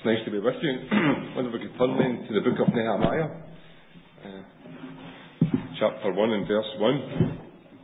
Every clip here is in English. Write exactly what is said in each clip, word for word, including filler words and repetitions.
It's nice to be with you. I wonder if we could turn then to the book of Nehemiah, uh, chapter one and verse one.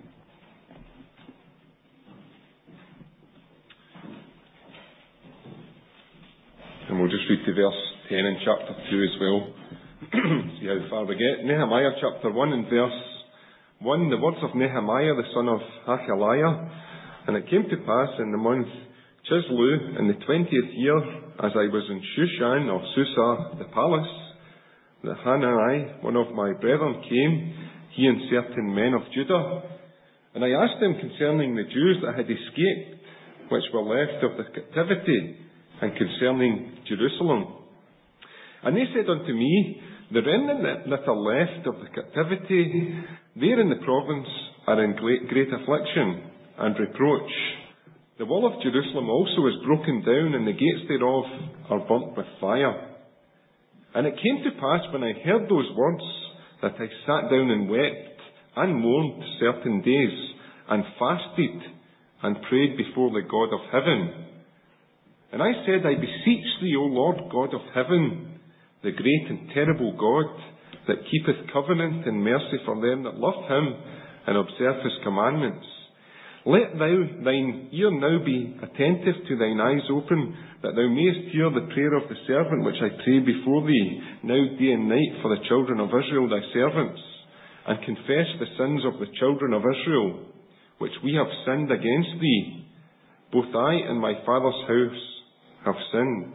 And we'll just read to verse ten in chapter two as well. See how far we get. Nehemiah chapter one and verse one. The words of Nehemiah the son of Hachaliah. And it came to pass in the month Chislew, in the twentieth year, as I was in Shushan of Susa the palace, that Hanani, one of my brethren, came, he and certain men of Judah. And I asked them concerning the Jews that had escaped, which were left of the captivity, and concerning Jerusalem. And they said unto me, the remnant that are left of the captivity, there in the province, are in great, great affliction and reproach. The wall of Jerusalem also is broken down, and the gates thereof are burnt with fire. And it came to pass, when I heard those words, that I sat down and wept, and mourned certain days, and fasted, and prayed before the God of heaven. And I said, I beseech thee, O Lord God of heaven, the great and terrible God, that keepeth covenant and mercy for them that love him, and observe his commandments. Let thou thine ear now be attentive to thine eyes open, that thou mayest hear the prayer of the servant which I pray before thee, now day and night for the children of Israel thy servants, and confess the sins of the children of Israel, which we have sinned against thee. Both I and my father's house have sinned.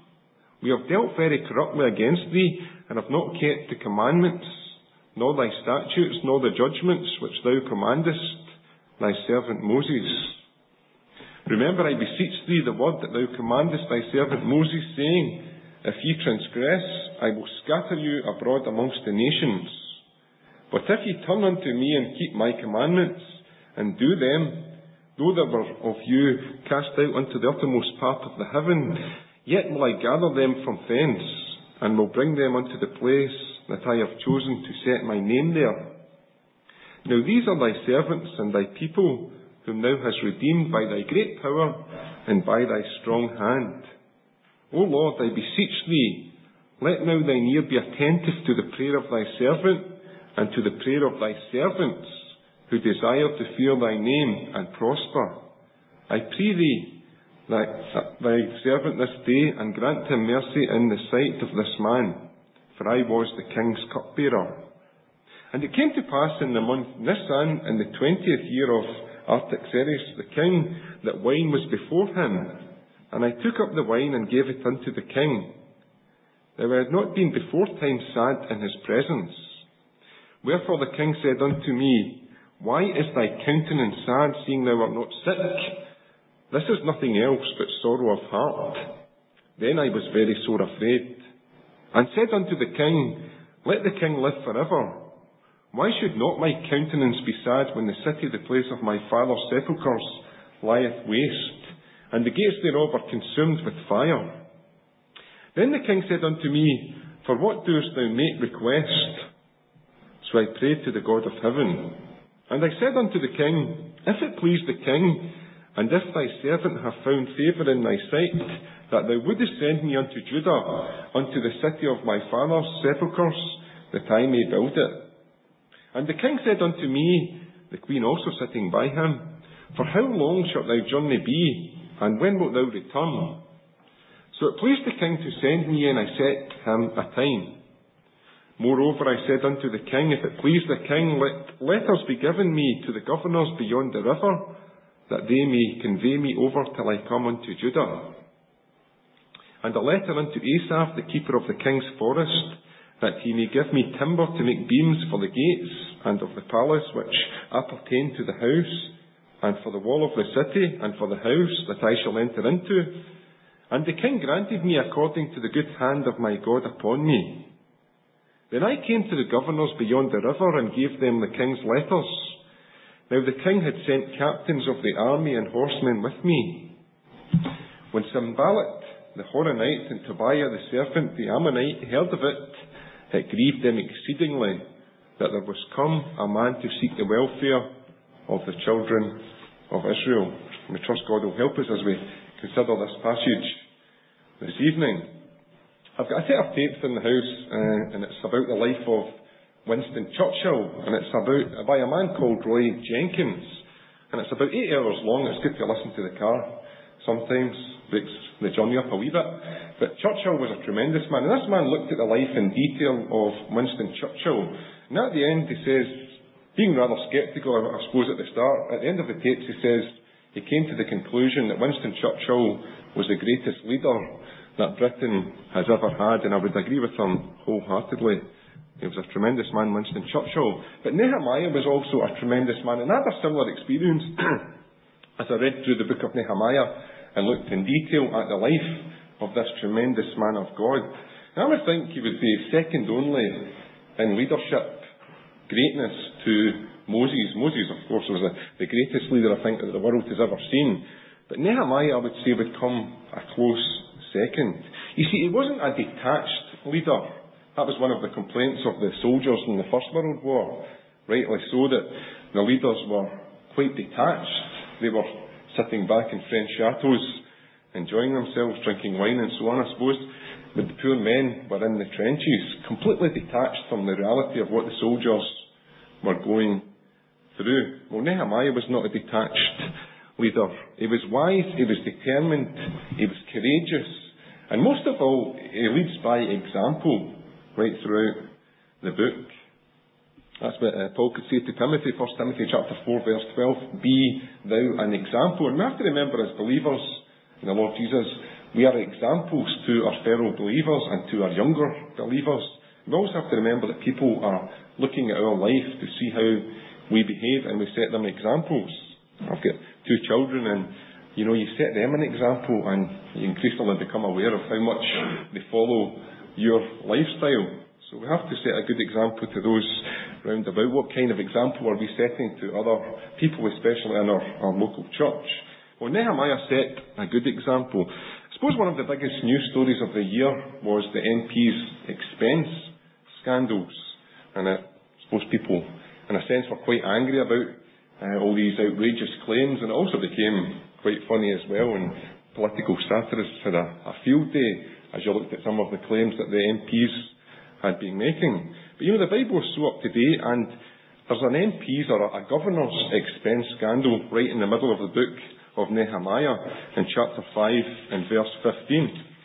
We have dealt very corruptly against thee, and have not kept the commandments, nor thy statutes, nor the judgments which thou commandest thy servant Moses. Remember, I beseech thee, the word that thou commandest thy servant Moses, saying, if ye transgress, I will scatter you abroad amongst the nations. But if ye turn unto me and keep my commandments, and do them, though they were of you cast out unto the uttermost part of the heaven, yet will I gather them from thence, and will bring them unto the place that I have chosen to set my name there. Now these are thy servants and thy people, whom thou hast redeemed by thy great power and by thy strong hand. O Lord, I beseech thee, let now thine ear be attentive to the prayer of thy servant, and to the prayer of thy servants, who desire to fear thy name and prosper. I pray thee, thy, thy servant this day, and grant him mercy in the sight of this man, for I was the king's cupbearer. And it came to pass in the month Nisan, in the twentieth year of Artaxerxes the king, that wine was before him. And I took up the wine and gave it unto the king. Now I had not been beforetime sad in his presence. Wherefore the king said unto me, why is thy countenance sad, seeing thou art not sick? This is nothing else but sorrow of heart. Then I was very sore afraid, and said unto the king, let the king live for ever. Why should not my countenance be sad when the city, the place of my father's sepulchres, lieth waste, and the gates thereof are consumed with fire? Then the king said unto me, for what doest thou make request? So I prayed to the God of heaven. And I said unto the king, if it please the king, and if thy servant have found favour in thy sight, that thou wouldest send me unto Judah, unto the city of my father's sepulchres, that I may build it. And the king said unto me, the queen also sitting by him, for how long shalt thy journey be, and when wilt thou return? So it pleased the king to send me, and I set him a time. Moreover, I said unto the king, if it please the king, let letters be given me to the governors beyond the river, that they may convey me over till I come unto Judah. And a letter unto Asaph, the keeper of the king's forest, that he may give me timber to make beams for the gates and of the palace which appertain to the house, and for the wall of the city, and for the house that I shall enter into. And the king granted me according to the good hand of my God upon me. Then I came to the governors beyond the river, and gave them the king's letters. Now the king had sent captains of the army and horsemen with me. When Sanballat the Horonite and Tobiah the servant, the Ammonite, heard of it, it grieved them exceedingly that there was come a man to seek the welfare of the children of Israel. And we trust God will help us as we consider this passage this evening. I've got a set of tapes in the house, uh, and it's about the life of Winston Churchill, and it's about by a man called Roy Jenkins, and it's about eight hours long. It's good to listen to the car sometimes, breaks the journey up a wee bit. But Churchill was a tremendous man, and this man looked at the life in detail of Winston Churchill, and at the end he says, being rather sceptical, I suppose, at the start, at the end of the tapes he says he came to the conclusion that Winston Churchill was the greatest leader that Britain has ever had, and I would agree with him wholeheartedly. He was a tremendous man, Winston Churchill. But Nehemiah was also a tremendous man, and I had a similar experience as I read through the book of Nehemiah and looked in detail at the life of this tremendous man of God. And I would think he would be second only in leadership greatness to Moses. Moses, of course, was the, the greatest leader I think that the world has ever seen. But Nehemiah, I would say, would come a close second. You see, he wasn't a detached leader. That was one of the complaints of the soldiers in the First World War. Rightly so, that the leaders were quite detached. They were sitting back in French chateaus, enjoying themselves, drinking wine and so on, I suppose. But the poor men were in the trenches, completely detached from the reality of what the soldiers were going through. Well, Nehemiah was not a detached leader. He was wise, he was determined, he was courageous, and most of all, he leads by example right throughout the book. That's what uh, Paul could say to Timothy, First Timothy chapter four, verse twelve, be thou an example. And we have to remember, as believers in the Lord Jesus, we are examples to our fellow believers and to our younger believers. We also have to remember that people are looking at our life to see how we behave, and we set them examples. I've got two children, and you know, you set them an example, and you increasingly become aware of how much they follow your lifestyle. So we have to set a good example to those round about. What kind of example are we setting to other people, especially in our, our local church? Well, Nehemiah set a good example. I suppose one of the biggest news stories of the year was the M P's expense scandals, and I suppose people, in a sense, were quite angry about Uh, all these outrageous claims, and it also became quite funny as well, and political satirists had a, a field day as you looked at some of the claims that the M Ps had been making. But you know, the Bible is so up to date, and there's an M P's or a, a governor's expense scandal right in the middle of the book of Nehemiah in chapter five and verse fifteen.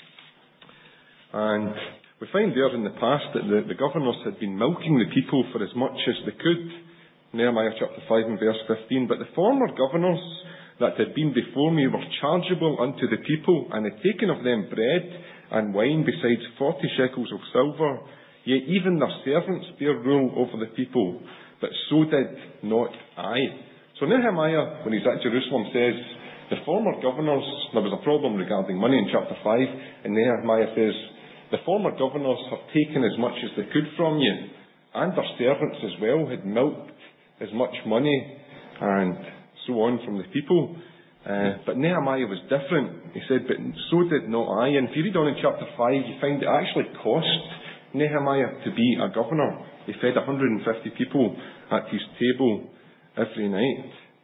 And we find there in the past that the, the governors had been milking the people for as much as they could. Nehemiah chapter five and verse fifteen, but the former governors that had been before me were chargeable unto the people, and had taken of them bread and wine besides forty shekels of silver, yet even their servants bare rule over the people, but so did not I. So Nehemiah, when he's at Jerusalem, says, the former governors, there was a problem regarding money in chapter five, and Nehemiah says, the former governors have taken as much as they could from you, and their servants as well had milked as much money and so on from the people. Uh, but Nehemiah was different. He said, but so did not I. And if you read on in chapter five, you find it actually cost Nehemiah to be a governor. He fed one hundred fifty people at his table every night.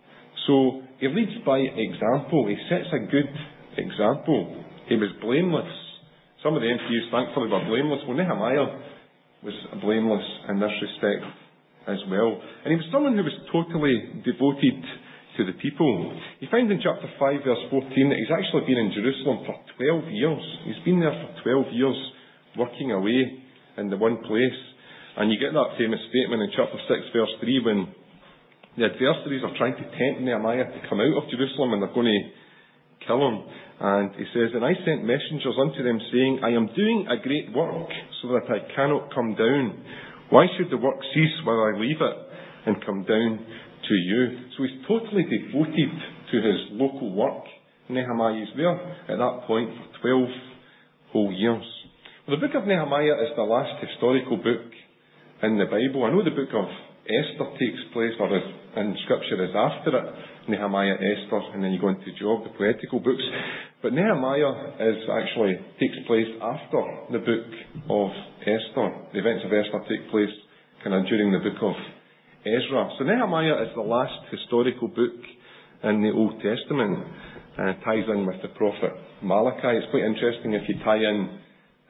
So he leads by example. He sets a good example. He was blameless. Some of the M Ps, thankfully, were blameless. Well, Nehemiah was blameless in this respect as well. And he was someone who was totally devoted to the people. You find in chapter five, verse fourteen, that he's actually been in Jerusalem for twelve years. He's been there for twelve years, working away in the one place. And you get that famous statement in chapter six, verse three, when the adversaries are trying to tempt Nehemiah to come out of Jerusalem, and they're going to kill him. And he says, and I sent messengers unto them, saying, I am doing a great work, so that I cannot come down. Why should the work cease while I leave it and come down to you? So he's totally devoted to his local work. Nehemiah is there at that point for twelve whole years. Well, the book of Nehemiah is the last historical book in the Bible. I know the book of Esther takes place, or is, in Scripture is after it. Nehemiah, Esther, and then you go into Job, the poetical books. But Nehemiah is actually takes place after the book of Esther. The events of Esther take place kind of during the book of Ezra. So Nehemiah is the last historical book in the Old Testament. Uh, ties in with the prophet Malachi. It's quite interesting if you tie in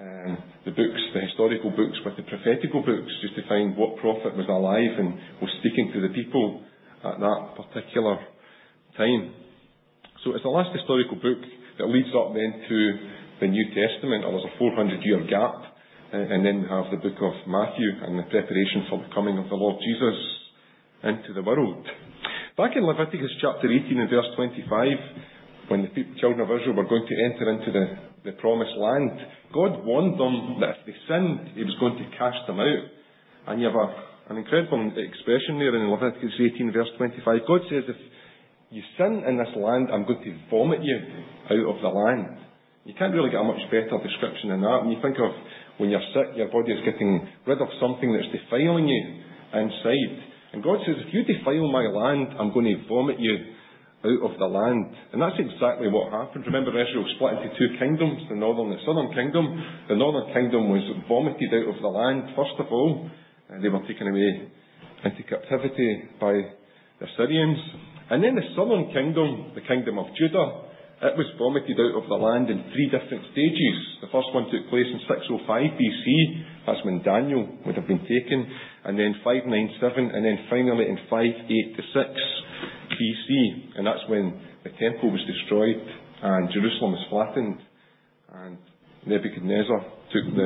um, the books, the historical books with the prophetical books, just to find what prophet was alive and was speaking to the people at that particular time. So it's the last historical book that leads up then to the New Testament, or there's a four hundred year gap, uh, and then we have the book of Matthew and the preparation for the coming of the Lord Jesus into the world. Back in Leviticus chapter eighteen and verse twenty-five, when the people, children of Israel were going to enter into the, the promised land, God warned them that if they sinned, He was going to cast them out. And you have a, an incredible expression there in Leviticus eighteen verse twenty-five. God says, if you sin in this land, I'm going to vomit you out of the land. You can't really get a much better description than that. When you think of when you're sick, your body is getting rid of something that's defiling you inside. And God says, if you defile my land, I'm going to vomit you out of the land. And that's exactly what happened. Remember, Israel split into two kingdoms, the northern and the southern kingdom. The northern kingdom was vomited out of the land, first of all. And they were taken away into captivity by the Syrians. And then the southern kingdom, the kingdom of Judah, it was vomited out of the land in three different stages. The first one took place in six oh five B C. That's when Daniel would have been taken. And then five ninety-seven, and then finally in five eighty-six B C. And that's when the temple was destroyed and Jerusalem was flattened. And Nebuchadnezzar took the,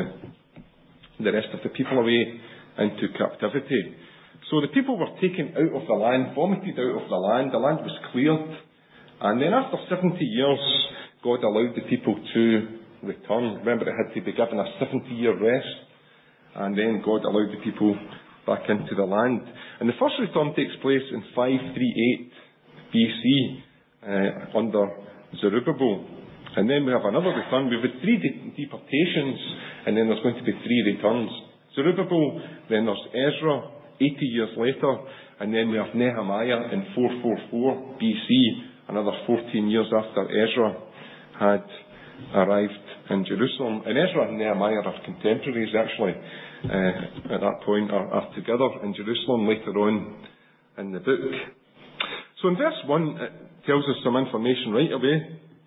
the rest of the people away into captivity. So the people were taken out of the land, vomited out of the land. The land was cleared. And then after seventy years, God allowed the people to return. Remember, it had to be given a seventy year rest. And then God allowed the people back into the land. And the first return takes place in five thirty-eight B C uh, under Zerubbabel. And then we have another return. We've had three de- deportations, and then there's going to be three returns. Zerubbabel, then there's Ezra, eighty years later, and then we have Nehemiah in four forty-four B C, another fourteen years after Ezra had arrived in Jerusalem. And Ezra and Nehemiah are contemporaries, actually, uh, at that point, are, are together in Jerusalem later on in the book. So in verse one, it tells us some information right away.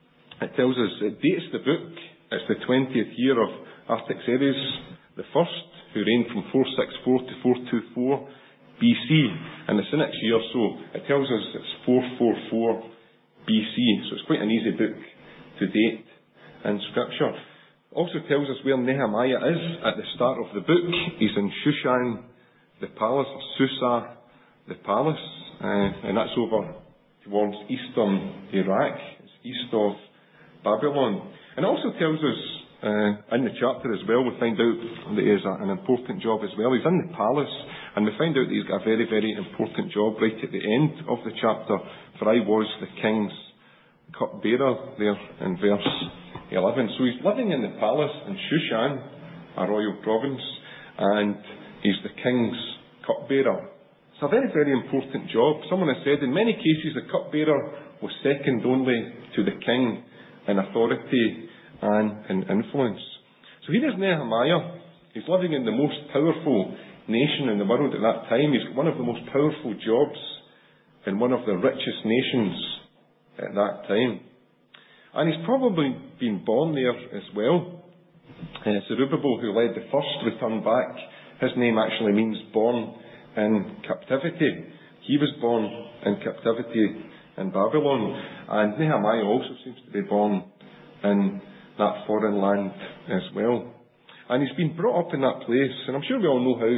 It tells us, it dates the book. It's the twentieth year of Artaxerxes the First, who reigned from four sixty-four to four twenty-four B C. And it's the next year, so it tells us it's four forty-four B C. So it's quite an easy book to date in Scripture. Also tells us where Nehemiah is at the start of the book. He's in Shushan, the palace, or Susa, the palace, uh, and that's over towards eastern Iraq. It's east of Babylon. And it also tells us uh, in the chapter as well, we find out that he has a, an important job as well. He's in the palace, and we find out that he's got a very, very important job right at the end of the chapter. For I was the king's cupbearer, there in verse eleven. So he's living in the palace in Shushan, a royal province, and he's the king's cupbearer. It's a very, very important job. Someone has said in many cases the cupbearer was second only to the king in authority and in influence. So here is Nehemiah. He's living in the most powerful nation in the world at that time. He's got one of the most powerful jobs in one of the richest nations at that time. And he's probably been born there as well. Uh, Zerubbabel, who led the first return back, his name actually means born in captivity. He was born in captivity in Babylon. And Nehemiah also seems to be born in that foreign land as well. And he's been brought up in that place. And I'm sure we all know how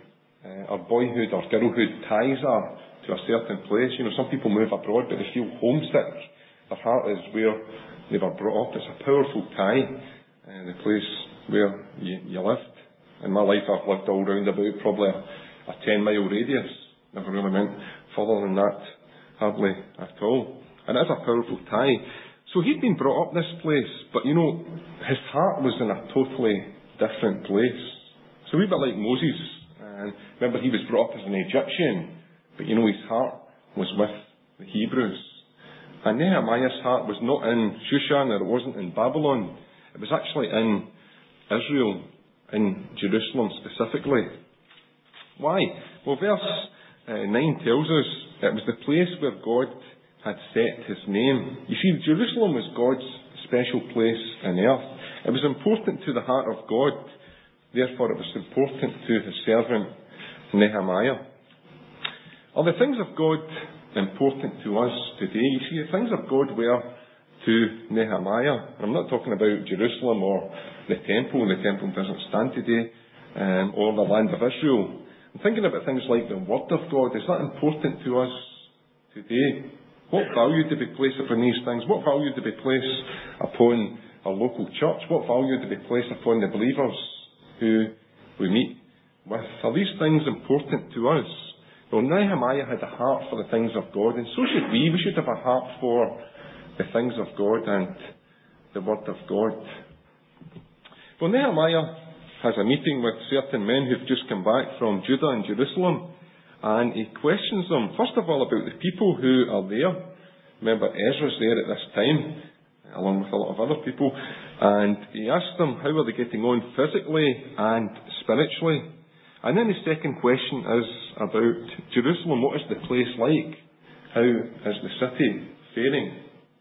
uh, our boyhood or girlhood ties are to a certain place. You know, some people move abroad but they feel homesick. Their heart is where they were brought up. It's a powerful tie, uh, the place where you, you lived. In my life I've lived all round about probably a, a ten mile radius. Never really went further than that, hardly at all. And it's a powerful tie. So he'd been brought up this place, but you know, his heart was in a totally different place. So a wee bit like Moses. And remember, he was brought up as an Egyptian, but you know, his heart was with the Hebrews. And Nehemiah's heart was not in Shushan, or it wasn't in Babylon. It was actually in Israel, in Jerusalem specifically. Why? Well, verse uh, nine tells us it was the place where God had set his name. You see, Jerusalem was God's special place on earth. It was important to the heart of God. Therefore, it was important to his servant Nehemiah. Are the things of God important to us today? You see, the things of God were to Nehemiah. I'm not talking about Jerusalem or the temple. The temple doesn't stand today, um, or the land of Israel. I'm thinking about things like the Word of God. Is that important to us today? What value do we place upon these things? What value do we place upon a local church? What value do we place upon the believers who we meet with? Are these things important to us? Well, Nehemiah had a heart for the things of God, and so should we. We should have a heart for the things of God and the Word of God. Well, Nehemiah has a meeting with certain men who've just come back from Judah and Jerusalem, and he questions them, first of all, about the people who are there. Remember, Ezra's there at this time, along with a lot of other people, and he asks them how are they getting on physically and spiritually. And then the second question is about Jerusalem. What is the place like? How is the city faring?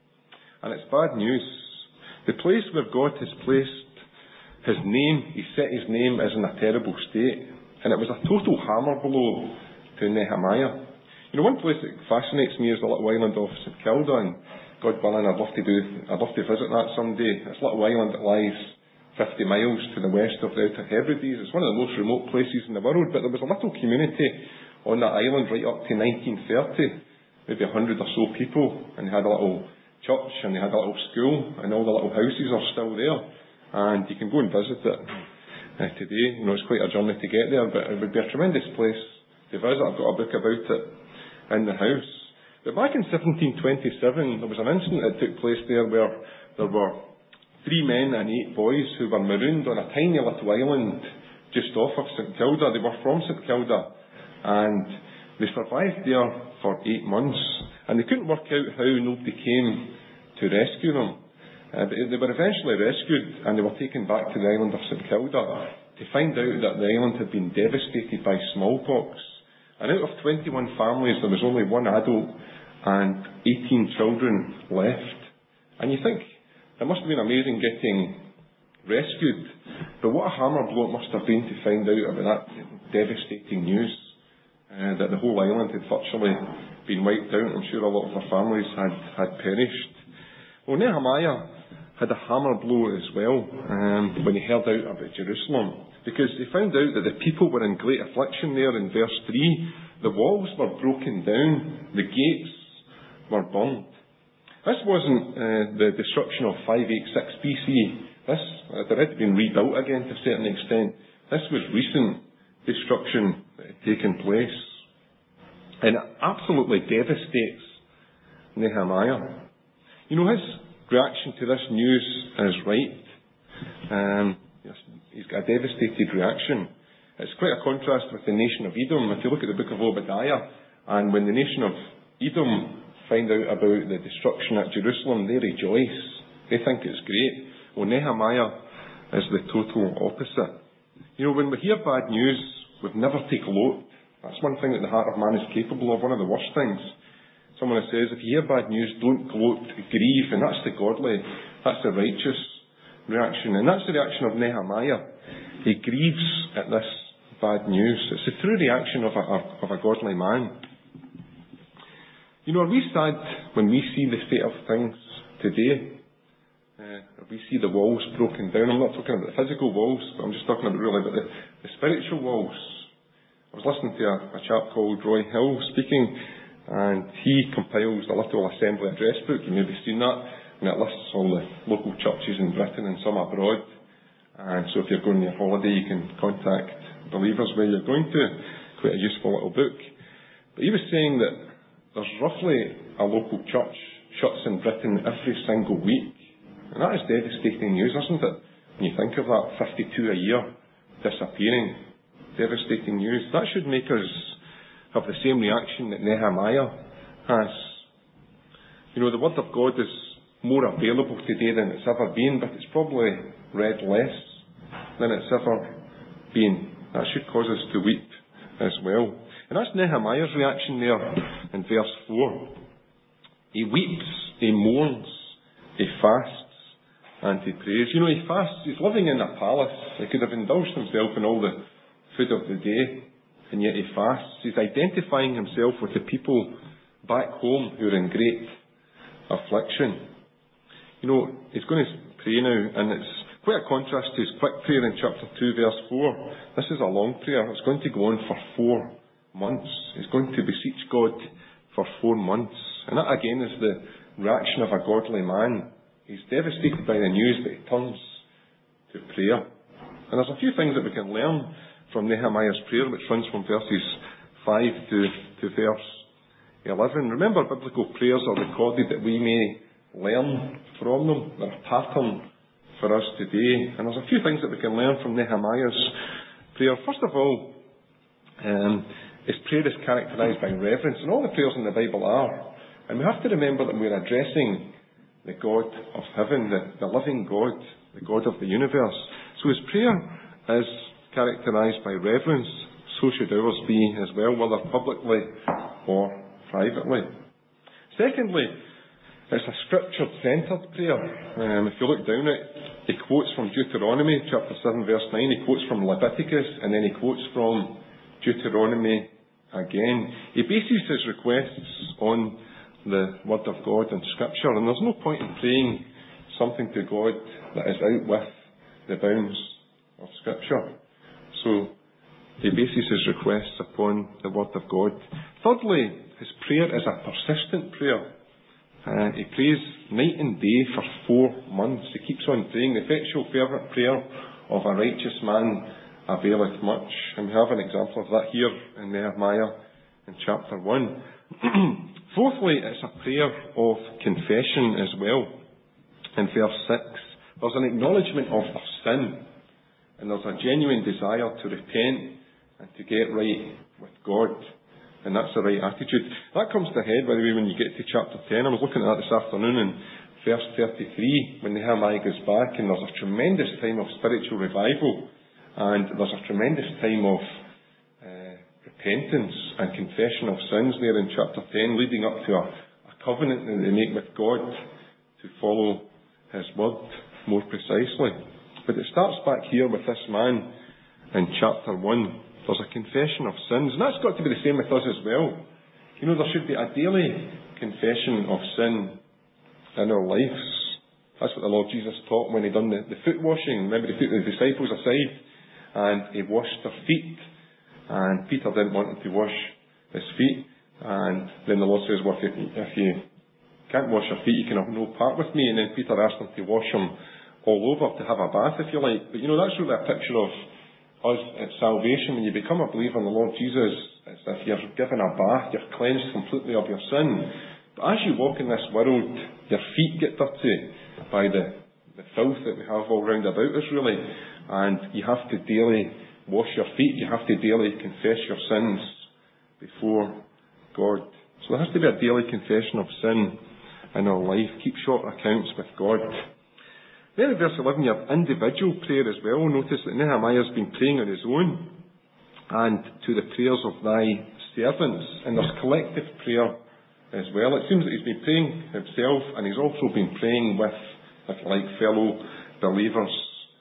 And it's bad news. The place where God has placed his name, he set his name, is in a terrible state. And it was a total hammer blow to Nehemiah. You know, one place that fascinates me is the little island of St Kilda, and God willing, I'd love to do, I'd love to visit that someday. It's a little island that lies fifty miles to the west of the Outer Hebrides. It's one of the most remote places in the world, but there was a little community on that island right up to nineteen thirty, maybe a hundred or so people, and they had a little church, and they had a little school, and all the little houses are still there, and you can go and visit it uh, today. You know, it's quite a journey to get there, but it would be a tremendous place to visit. I've got a book about it in the house. But back in seventeen twenty-seven, there was an incident that took place there where there were three men and eight boys who were marooned on a tiny little island just off of St Kilda. They were from St Kilda, and they survived there for eight months, and they couldn't work out how nobody came to rescue them. Uh, but they were eventually rescued, and they were taken back to the island of St Kilda to find out that the island had been devastated by smallpox. And out of twenty-one families, there was only one adult and eighteen children left. And you think, it must have been amazing getting rescued, but what a hammer blow it must have been to find out about that devastating news, uh, that the whole island had virtually been wiped out. I'm sure a lot of their families had, had perished. Well, Nehemiah had a hammer blow as well um, when he heard out about Jerusalem, because they found out that the people were in great affliction there in verse three. The walls were broken down, the gates were burned. This wasn't uh, the destruction of five eighty-six B C. This uh, it had been rebuilt again to a certain extent. This was recent destruction that had taken place. And it absolutely devastates Nehemiah. You know, his reaction to this news is right. Um, he's got a devastated reaction. It's quite a contrast with the nation of Edom. If you look at the book of Obadiah, and when the nation of Edom find out about the destruction at Jerusalem, they rejoice. They think it's great. Well, Nehemiah is the total opposite. You know, when we hear bad news, we've never take gloat. That's one thing that the heart of man is capable of, one of the worst things. Someone says, if you hear bad news, don't gloat, grieve, and that's the godly, that's the righteous reaction. And that's the reaction of Nehemiah. He grieves at this bad news. It's the true reaction of a, of a godly man. You know, are we sad when we see the state of things today? Uh, we see the walls broken down. I'm not talking about the physical walls, but I'm just talking about really about the, the spiritual walls. I was listening to a, a chap called Roy Hill speaking, and he compiles a little assembly address book. You may have seen that, and it lists all the local churches in Britain and some abroad. And so if you're going on your holiday, you can contact believers where you're going to. Quite a useful little book. But he was saying that there's roughly a local church shuts in Britain every single week. And that is devastating news, isn't it? When you think of that, fifty-two a year disappearing. Devastating news. That should make us have the same reaction that Nehemiah has. You know, the Word of God is more available today than it's ever been, but it's probably read less than it's ever been. That should cause us to weep as well. And that's Nehemiah's reaction there in verse four. He weeps, he mourns, he fasts, and he prays. You know, he fasts. He's living in a palace. He could have indulged himself in all the food of the day, and yet he fasts. He's identifying himself with the people back home who are in great affliction. You know, he's going to pray now, and it's quite a contrast to his quick prayer in chapter two, verse four. This is a long prayer. It's going to go on for four months. He's going to beseech God for four months. And that again is the reaction of a godly man. He's devastated by the news, but he turns to prayer. And there's a few things that we can learn from Nehemiah's prayer, which runs from verses five to, to verse eleven. Remember, biblical prayers are recorded that we may learn from them. They're a pattern for us today. And there's a few things that we can learn from Nehemiah's prayer. First of all, um, his prayer is characterised by reverence, and all the prayers in the Bible are. And we have to remember that we're addressing the God of heaven, the, the living God, the God of the universe. So his prayer is characterised by reverence. So should ours be as well, whether publicly or privately. Secondly, it's a scripture-centred prayer. Um, if you look down it, he quotes from Deuteronomy chapter seven verse nine, he quotes from Leviticus, and then he quotes from Deuteronomy again. He bases his requests on the Word of God and Scripture, and there's no point in praying something to God that is out with the bounds of Scripture. So he bases his requests upon the Word of God. Thirdly, his prayer is a persistent prayer. Uh, he prays night and day for four months. He keeps on praying. The effectual fervent prayer of a righteous man availeth much. And we have an example of that here in Nehemiah in chapter one. Fourthly, it's a prayer of confession as well. In verse six, there's an acknowledgement of their sin, and there's a genuine desire to repent and to get right with God. And that's the right attitude. That comes to head, by the way, when you get to chapter ten. I was looking at that this afternoon in verse thirty-three, when Nehemiah goes back, and there's a tremendous time of spiritual revival, and there's a tremendous time of uh, repentance and confession of sins there in chapter ten, leading up to a, a covenant that they make with God to follow his word more precisely. But it starts back here with this man in chapter one. There's a confession of sins, and that's got to be the same with us as well. You know, there should be a daily confession of sin in our lives. That's what the Lord Jesus taught when he done the, the foot washing. Remember, he put the disciples aside and he washed their feet, and Peter didn't want him to wash his feet, and then the Lord says, well, if you, if you can't wash your feet, you can have no part with me. And then Peter asked him to wash them all over, to have a bath, if you like. But you know, that's really a picture of us at salvation. When you become a believer in the Lord Jesus, it's as if you're given a bath, you're cleansed completely of your sin. But as you walk in this world, your feet get dirty by the, the filth that we have all round about us, really. And you have to daily wash your feet, you have to daily confess your sins before God. So there has to be a daily confession of sin in our life. Keep short accounts with God. Then in verse eleven you have individual prayer as well. Notice that Nehemiah has been praying on his own and to the prayers of thy servants. And there's collective prayer as well. It seems that he's been praying himself, and he's also been praying with, if you like, fellow believers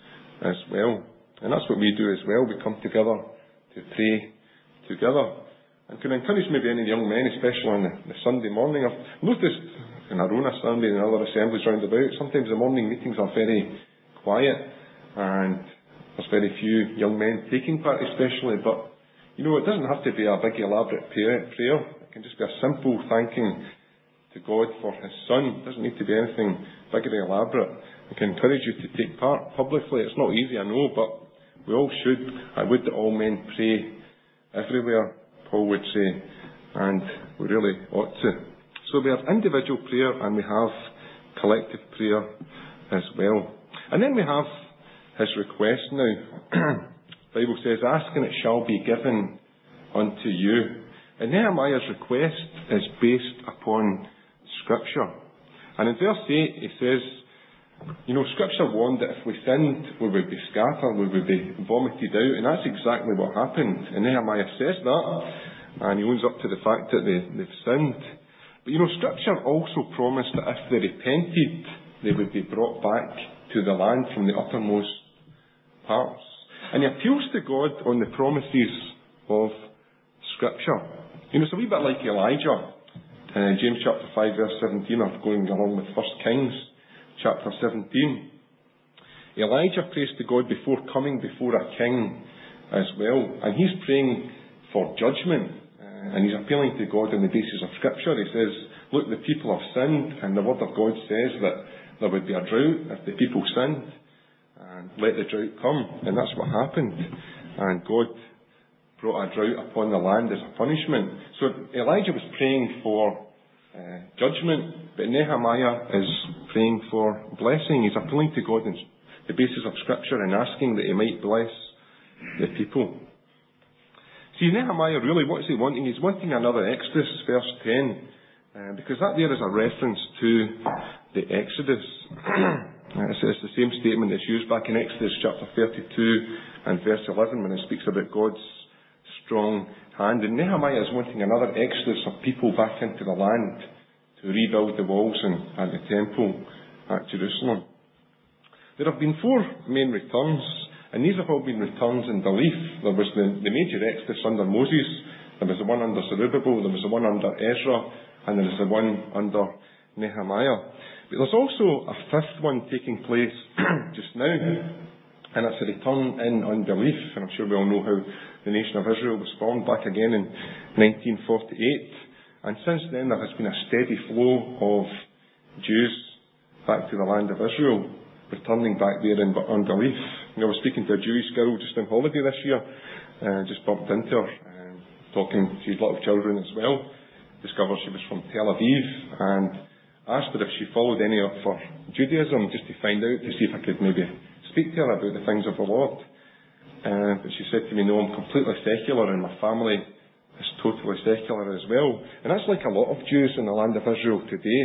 as well. And that's what we do as well. We come together to pray together. And can I encourage maybe any young men, especially on the, the Sunday morning. I've noticed in our own assembly and other assemblies round about, sometimes the morning meetings are very quiet and there's very few young men taking part especially. But, you know, it doesn't have to be a big elaborate prayer. It can just be a simple thanking to God for his Son. It doesn't need to be anything big or elaborate. I can encourage you to take part publicly. It's not easy, I know, but we all should. I would that all men pray everywhere, Paul would say, and we really ought to. So we have individual prayer and we have collective prayer as well. And then we have his request now. The Bible says, ask and it shall be given unto you. And Nehemiah's request is based upon Scripture. And in verse eight he says, you know, Scripture warned that if we sinned, we would be scattered, we would be vomited out. And that's exactly what happened. And Nehemiah says that, and he owns up to the fact that they, they've sinned. But you know, Scripture also promised that if they repented, they would be brought back to the land from the uttermost parts. And he appeals to God on the promises of Scripture. You know, it's a wee bit like Elijah. Uh, James chapter five verse seventeen, or going along with First Kings chapter seventeen. Elijah prays to God before coming before a king as well. And he's praying for judgment. Uh, and he's appealing to God on the basis of Scripture. He says, look, the people have sinned, and the Word of God says that there would be a drought if the people sinned. And let the drought come. And that's what happened. And God brought a drought upon the land as a punishment. So Elijah was praying for uh, judgment, but Nehemiah is praying for blessing. He's appealing to God on the basis of Scripture and asking that he might bless the people. See, Nehemiah really, what is he wanting? He's wanting another Exodus, verse ten, uh, because that there is a reference to the Exodus. it's, it's the same statement that's used back in Exodus chapter thirty-two and verse eleven when it speaks about God's strong hand. And Nehemiah is wanting another exodus of people back into the land to rebuild the walls and, and the temple at Jerusalem. There have been four main returns, and these have all been returns in belief. There was the, the major exodus under Moses, there was the one under Zerubbabel, there was the one under Ezra, and there was the one under Nehemiah. But there's also a fifth one taking place just now, and it's a return in unbelief. And I'm sure we all know how the nation of Israel was formed back again in nineteen forty-eight. And since then there has been a steady flow of Jews back to the land of Israel, returning back there in unbelief. You know, I was speaking to a Jewish girl just on holiday this year, uh, just bumped into her, um, talking, she's little children as well, discovered she was from Tel Aviv, and asked her if she followed any of her Judaism, just to find out, to see if I could maybe speak to her about the things of the Lord. Uh, but she said to me, no, I'm completely secular, and my family is totally secular as well. And that's like a lot of Jews in the land of Israel today.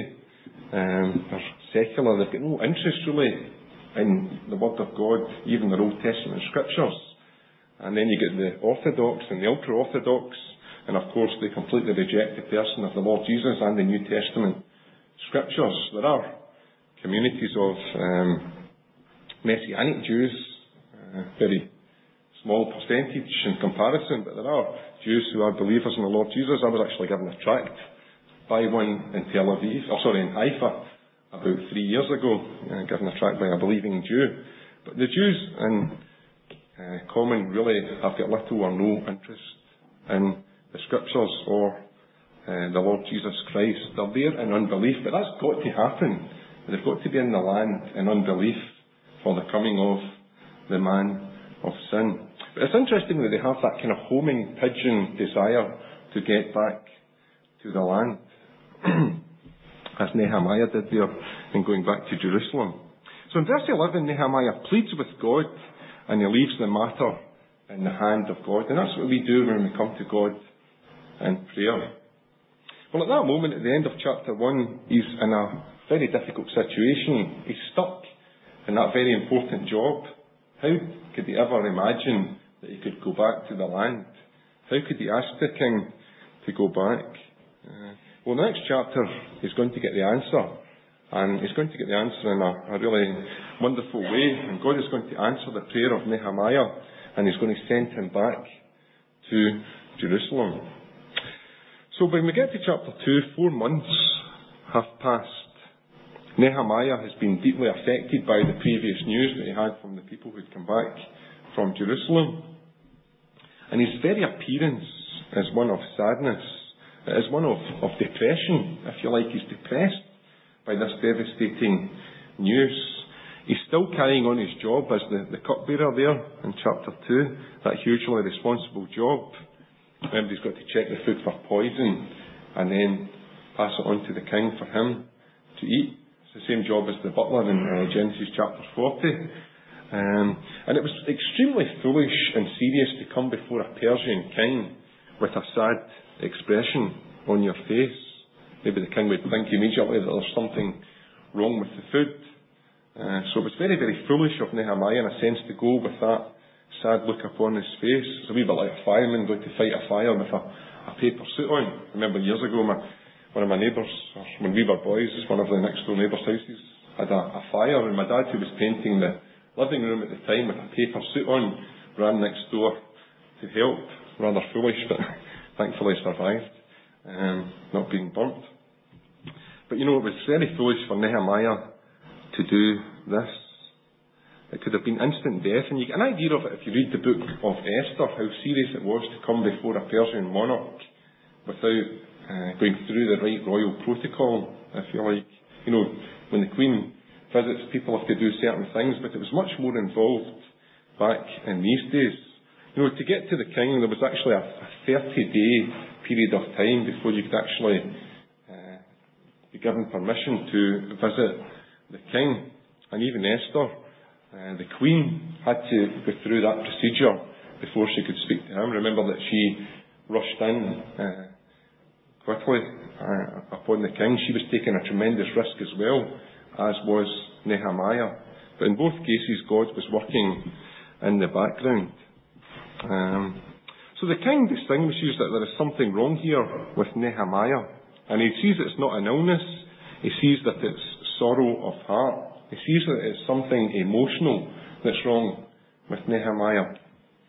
Um, they're secular, they've got no interest really in the Word of God, even their Old Testament Scriptures. And then you get the Orthodox and the Ultra-Orthodox, and of course they completely reject the person of the Lord Jesus and the New Testament Scriptures. There are communities of um, Messianic Jews, uh, very small percentage in comparison, but there are Jews who are believers in the Lord Jesus. I was actually given a tract by one in Tel Aviv, or sorry, in Haifa, about three years ago, uh, given a tract by a believing Jew. But the Jews in uh, common really have got little or no interest in the Scriptures or uh, the Lord Jesus Christ. They're there in unbelief, but that's got to happen. They've got to be in the land in unbelief for the coming of the man of sin. But it's interesting that they have that kind of homing pigeon desire to get back to the land, as Nehemiah did there in going back to Jerusalem. So in verse eleven, Nehemiah pleads with God, and he leaves the matter in the hand of God. And that's what we do when we come to God in prayer. Well, at that moment, at the end of chapter one, he's in a very difficult situation. He's stuck in that very important job. How could he ever imagine that he could go back to the land? How could he ask the king to go back? Uh, well, the next chapter, he's going to get the answer. And he's going to get the answer in a, a really wonderful way. And God is going to answer the prayer of Nehemiah, and he's going to send him back to Jerusalem. So when we get to chapter two, four months have passed. Nehemiah has been deeply affected by the previous news that he had from the people who'd come back from Jerusalem. And his very appearance is one of sadness. It is one of, of depression, if you like. He's depressed by this devastating news. He's still carrying on his job as the, the cupbearer there in chapter two, that hugely responsible job. Remember, he's got to check the food for poison and then pass it on to the king for him to eat. It's the same job as the butler in uh, Genesis chapter forty. Um, and it was extremely foolish and serious to come before a Persian king with a sad expression on your face. Maybe the king would think immediately that there's something wrong with the food. Uh, so it was very, very foolish of Nehemiah in a sense to go with that sad look upon his face. It's a wee bit like a fireman going to fight a fire with a, a paper suit on. I remember years ago, my, one of my neighbours, when we were boys, one of the next door neighbours' houses had a, a fire, and my dad, who was painting the living room at the time with a paper suit on, ran next door to help. Rather foolish, but thankfully survived, um, not being burnt. But you know, it was very foolish for Nehemiah to do this. It could have been instant death, and you get an idea of it if you read the book of Esther, how serious it was to come before a Persian monarch without uh, going through the right royal protocol, if you like. You know, when the Queen visits, people have to do certain things, but it was much more involved back in these days. You know, to get to the king, there was actually a thirty-day period of time before you could actually uh, be given permission to visit the king. And even Esther, uh, the queen, had to go through that procedure before she could speak to him. Remember that she rushed in uh, quickly uh, upon the king. She was taking a tremendous risk as well, as was Nehemiah. But in both cases, God was working in the background. Um, so the king distinguishes that there is something wrong here with Nehemiah, and he sees it's not an illness. He sees that it's sorrow of heart. He sees that it's something emotional that's wrong with Nehemiah.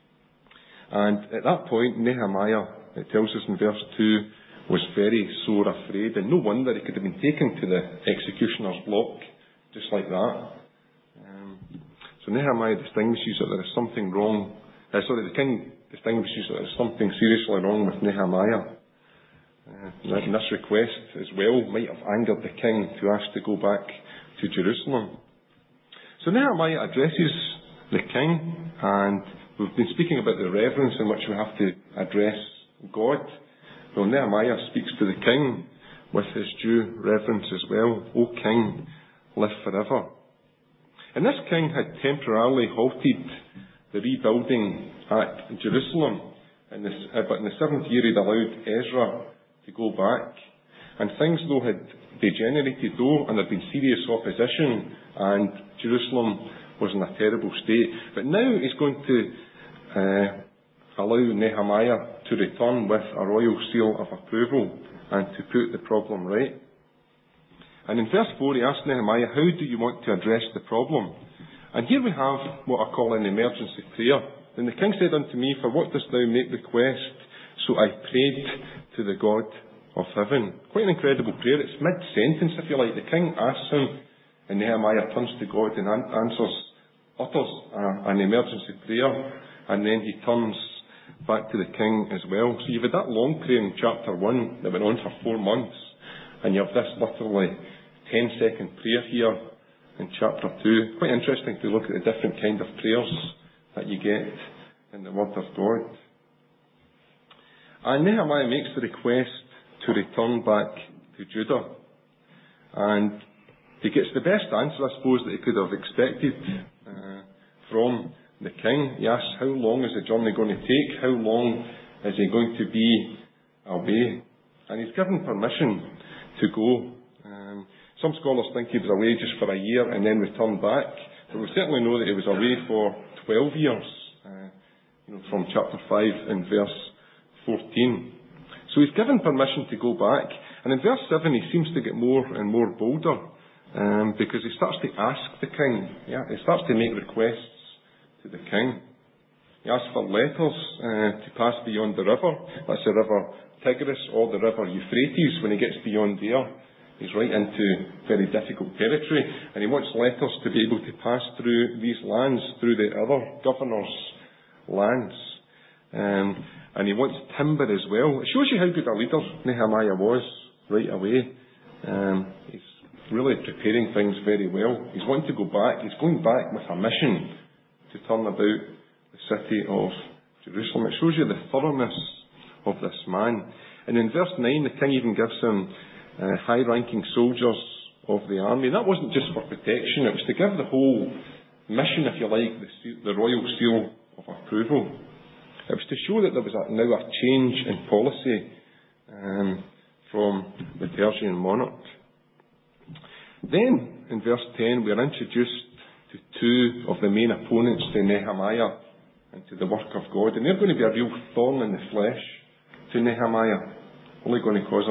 And at that point, Nehemiah, it tells us in verse two, was very sore afraid, and no wonder he could have been taken to the executioner's block just like that. Um, so Nehemiah distinguishes that there is something wrong. Uh, sorry, the king distinguishes that there is something seriously wrong with Nehemiah. Uh, and this request as well might have angered the king to ask to go back to Jerusalem. So Nehemiah addresses the king, and we've been speaking about the reverence in which we have to address God. Well, Nehemiah speaks to the king with his due reverence as well. O king, live forever. And this king had temporarily halted the rebuilding at Jerusalem, in this, uh, but in the seventh year he'd allowed Ezra to go back. And things, though, had degenerated, though, and there'd been serious opposition, and Jerusalem was in a terrible state. But now he's going to uh, allow Nehemiah to return with a royal seal of approval and to put the problem right. And in verse four he asks Nehemiah, how do you want to address the problem? And here we have what I call an emergency prayer. And the king said unto me, for what dost thou make request? So I prayed to the God of heaven. Quite an incredible prayer. It's mid-sentence, if you like. The king asks him, and Nehemiah turns to God and an- answers, utters uh, an emergency prayer, and then he turns back to the king as well. So you've had that long prayer in chapter one that went on for four months, and you have this literally ten-second prayer here in chapter two. Quite interesting to look at the different kind of prayers that you get in the Word of God. And Nehemiah makes the request to return back to Judah. And he gets the best answer, I suppose, that he could have expected uh, from the king. He asks, how long is the journey going to take? How long is he going to be away? And he's given permission to go. Um, some scholars think he was away just for a year and then returned back. But we certainly know that he was away for twelve years, uh, you know, from chapter five and verse fourteen. So he's given permission to go back. And in verse seven he seems to get more and more bolder, um, because he starts to ask the king. Yeah, he starts to make requests to the king. He asks for letters uh, to pass beyond the river. That's the river Tigris or the river Euphrates. When he gets beyond there, he's right into very difficult territory, and he wants letters to be able to pass through these lands, through the other governors' lands. Um, and he wants timber as well. It shows you how good a leader Nehemiah was right away. Um, he's really preparing things very well. He's wanting to go back. He's going back with a mission to turn about the city of Jerusalem. It shows you the thoroughness of this man. And in verse nine, the king even gives him uh, high-ranking soldiers of the army. And that wasn't just for protection. It was to give the whole mission, if you like, the, seal, the royal seal of approval. It was to show that there was a, now a change in policy um, from the Persian monarch. Then, in verse ten, we are introduced to two of the main opponents to Nehemiah and to the work of God. And they're going to be a real thorn in the flesh to Nehemiah, only going to cause him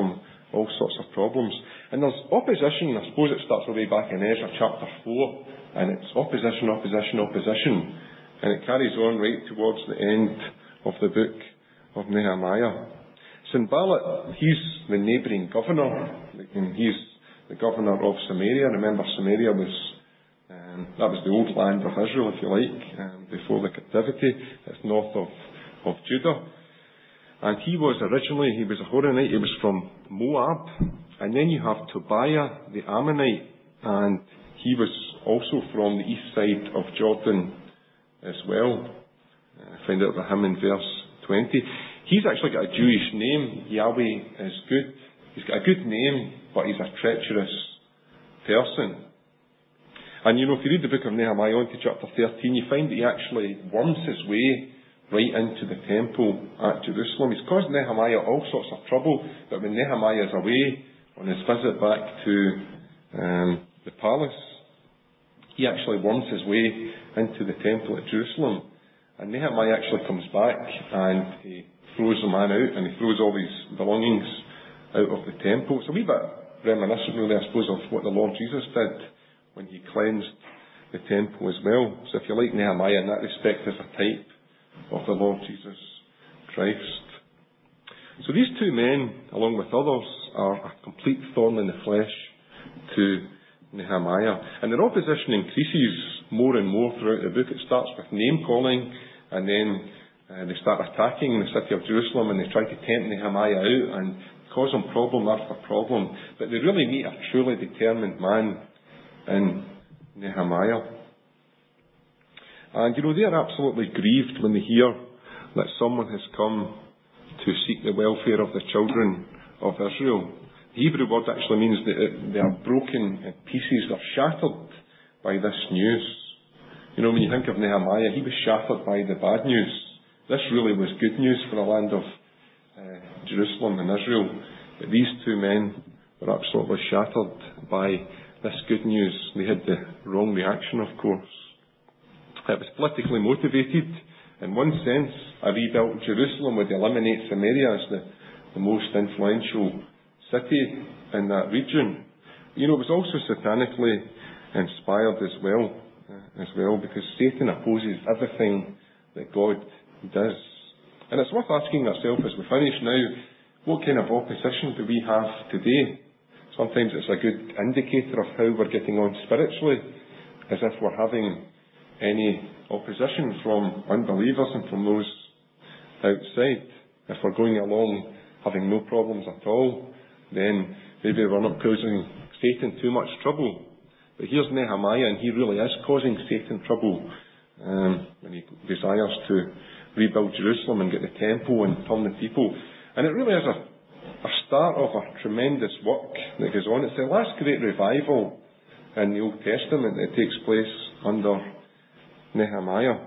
all sorts of problems. And there's opposition. I suppose it starts way back in Ezra chapter four, and it's opposition, opposition, opposition. And it carries on right towards the end of the book of Nehemiah. Sanballat, he's the neighbouring governor, and he's the governor of Samaria. Remember, Samaria was, um, that was the old land of Israel, if you like, um, before the captivity. It's north of, of Judah. And he was originally, he was a Horonite, he was from Moab. And then you have Tobiah, the Ammonite, and he was also from the east side of Jordan as well. Uh, find out about him in verse twenty. He's actually got a Jewish name. Yahweh is good. He's got a good name, but he's a treacherous person. And you know, if you read the book of Nehemiah on to chapter thirteen, you find that he actually worms his way right into the temple at Jerusalem. He's caused Nehemiah all sorts of trouble, but when Nehemiah is away on his visit back to um, the palace, he actually worms his way into the temple at Jerusalem. And Nehemiah actually comes back and he throws the man out, and he throws all his belongings out of the temple. It's a wee bit reminiscent, really, I suppose, of what the Lord Jesus did when he cleansed the temple as well. So if you like, Nehemiah in that respect is a type of the Lord Jesus Christ. So these two men, along with others, are a complete thorn in the flesh to Nehemiah. And their opposition increases more and more throughout the book. It starts with name-calling, and then uh, they start attacking the city of Jerusalem, and they try to tempt Nehemiah out and cause him problem after problem. But they really meet a truly determined man in Nehemiah. And, you know, they are absolutely grieved when they hear that someone has come to seek the welfare of the children of Israel. The Hebrew word actually means that they are broken in pieces, they're shattered by this news. You know, when you think of Nehemiah, he was shattered by the bad news. This really was good news for the land of uh, Jerusalem and Israel. But these two men were absolutely shattered by this good news. They had the wrong reaction, of course. It was politically motivated. In one sense, a rebuilt Jerusalem would eliminate Samaria as the, the most influential city in that region. You know, it was also satanically inspired as well, uh, as well, because Satan opposes everything that God does. And it's worth asking ourselves as we finish now, what kind of opposition do we have today? Sometimes it's a good indicator of how we're getting on spiritually, as if we're having any opposition from unbelievers and from those outside. If we're going along having no problems at all, then maybe we're not causing Satan too much trouble. But here's Nehemiah, and he really is causing Satan trouble um, when he desires to rebuild Jerusalem and get the temple and turn the people. And it really is a, a start of a tremendous work that goes on. It's the last great revival in the Old Testament that takes place under Nehemiah.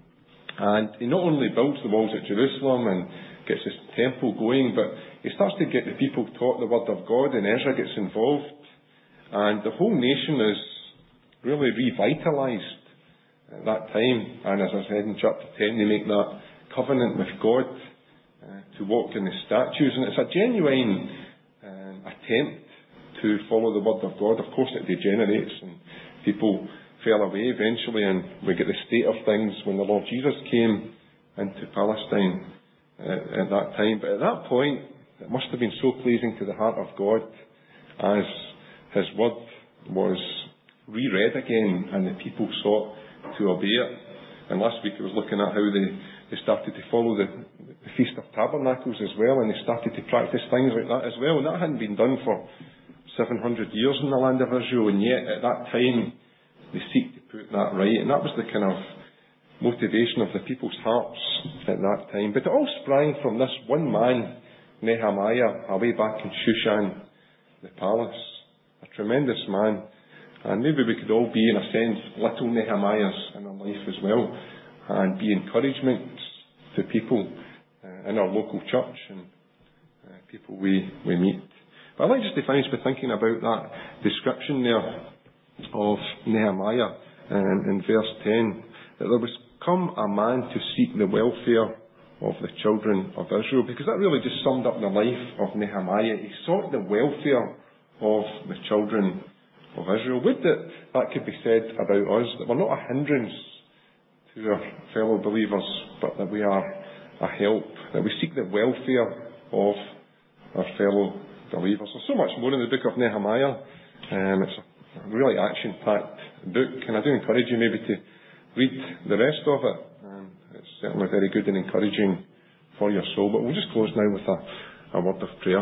And he not only builds the walls at Jerusalem and gets his temple going, but he starts to get the people taught the word of God, and Ezra gets involved. And the whole nation is really revitalised at that time. And as I said in chapter ten, they make that covenant with God uh, to walk in the statutes. And it's a genuine um, attempt to follow the word of God. Of course it degenerates and people fell away eventually, and we get the state of things when the Lord Jesus came into Palestine uh, at that time. But at that point, it must have been so pleasing to the heart of God as his word was reread again and the people sought to obey it. And last week I was looking at how they, they started to follow the, the Feast of Tabernacles as well, and they started to practice things like that as well. And that hadn't been done for seven hundred years in the land of Israel, and yet at that time they seek to put that right. And that was the kind of motivation of the people's hearts at that time. But it all sprang from this one man, Nehemiah, away back in Shushan, the palace. A tremendous man. And maybe we could all be, in a sense, little Nehemiahs in our life as well, and be encouragements to people uh, in our local church and uh, people we, we meet. But I'd like just to finish by thinking about that description there of Nehemiah um, in verse ten, that there was come a man to seek the welfare of the children of Israel, because that really just summed up the life of Nehemiah. He sought the welfare of the children of Israel. Would that that could be said about us, that we're not a hindrance to our fellow believers, but that we are a help, that we seek the welfare of our fellow believers. There's so much more in the book of Nehemiah. Um, it's a really action-packed book, and I do encourage you maybe to read the rest of it. Um, it's certainly very good and encouraging for your soul. But we'll just close now with a, a word of prayer.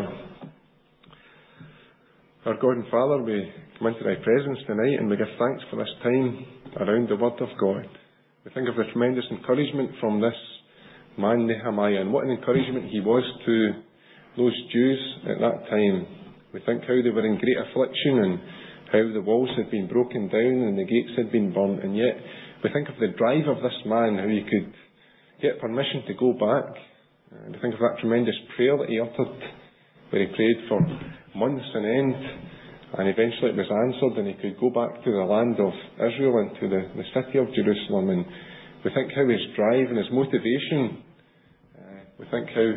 Our God and Father, we come into thy presence tonight and we give thanks for this time around the Word of God. We think of the tremendous encouragement from this man Nehemiah, and what an encouragement he was to those Jews at that time. We think how they were in great affliction and how the walls had been broken down and the gates had been burnt, and yet we think of the drive of this man, how he could get permission to go back. And we think of that tremendous prayer that he uttered, where he prayed for months on end, and eventually it was answered and he could go back to the land of Israel and to the, the city of Jerusalem. And we think how his drive and his motivation, uh, we think how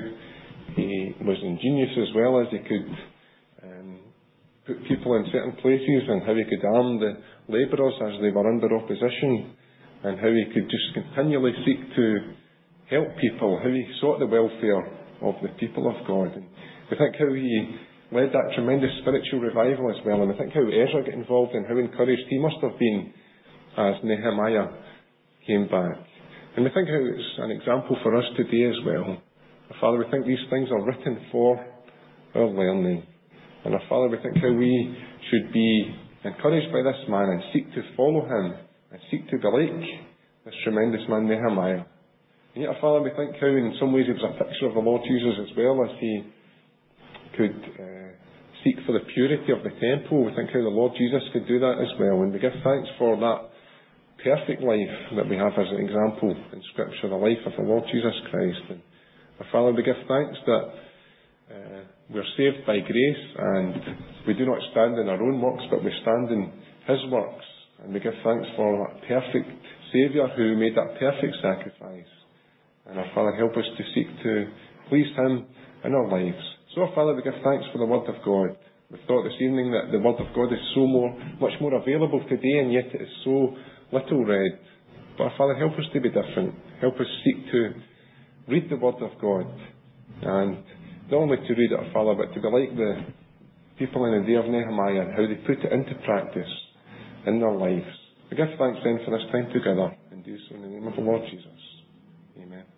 he was ingenious as well, as he could um, put people in certain places, and how he could arm the labourers as they were under opposition, and how he could just continually seek to help people, how he sought the welfare of the people of God. And we think how he led that tremendous spiritual revival as well, and we think how Ezra got involved and how encouraged he must have been as Nehemiah came back. And we think how it's an example for us today as well. Our Father, we think these things are written for our learning. And our Father, we think how we should be encouraged by this man and seek to follow him and seek to be like this tremendous man Nehemiah. And yet, our Father, we think how in some ways he was a picture of the Lord Jesus as well, as he could uh, seek for the purity of the temple. We think how the Lord Jesus could do that as well. And we give thanks for that perfect life that we have as an example in Scripture, the life of the Lord Jesus Christ. And our Father, we give thanks that uh, we're saved by grace, and we do not stand in our own works, but we stand in his works. And we give thanks for that perfect Saviour who made that perfect sacrifice. And our Father, help us to seek to please him in our lives. So, our Father, we give thanks for the Word of God. We thought this evening that the Word of God is so more, much more available today, and yet it is so little read. But our Father, help us to be different. Help us seek to read the Word of God, and not only to read it, our Father, but to be like the people in the day of Nehemiah and how they put it into practice in their lives. We give thanks then for this time together, and do so in the name of the Lord Jesus. Amen.